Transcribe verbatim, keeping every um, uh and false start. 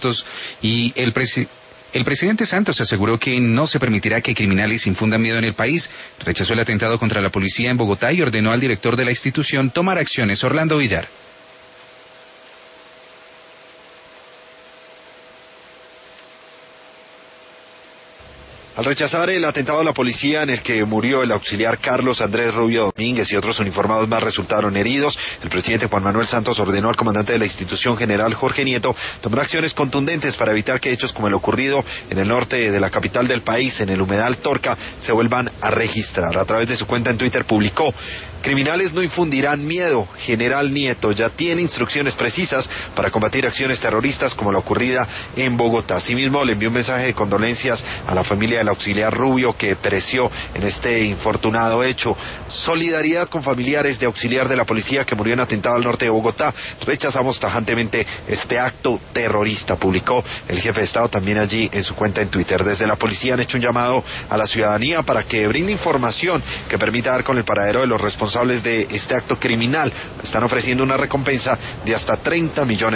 Santos y el presidente. El presidente Santos aseguró que no se permitirá que criminales infundan miedo en el país, rechazó el atentado contra la policía en Bogotá y ordenó al director de la institución tomar acciones. Orlando Villar. Al rechazar el atentado a la policía en el que murió el auxiliar Carlos Andrés Rubio Domínguez y otros uniformados más resultaron heridos, el presidente Juan Manuel Santos ordenó al comandante de la institución, general Jorge Nieto, tomar acciones contundentes para evitar que hechos como el ocurrido en el norte de la capital del país, en el humedal Torca, se vuelvan a registrar. A través de su cuenta en Twitter publicó: criminales no infundirán miedo. General Nieto ya tiene instrucciones precisas para combatir acciones terroristas como la ocurrida en Bogotá. Asimismo, le envió un mensaje de condolencias a la familia del auxiliar Rubio que pereció en este infortunado hecho. Solidaridad con familiares de auxiliar de la policía que murió en atentado al norte de Bogotá. Rechazamos tajantemente este acto terrorista, publicó el jefe de Estado también allí en su cuenta en Twitter. Desde la policía han hecho un llamado a la ciudadanía para que brinde información que permita dar con el paradero de los responsables de este acto criminal. Están ofreciendo una recompensa de hasta treinta millones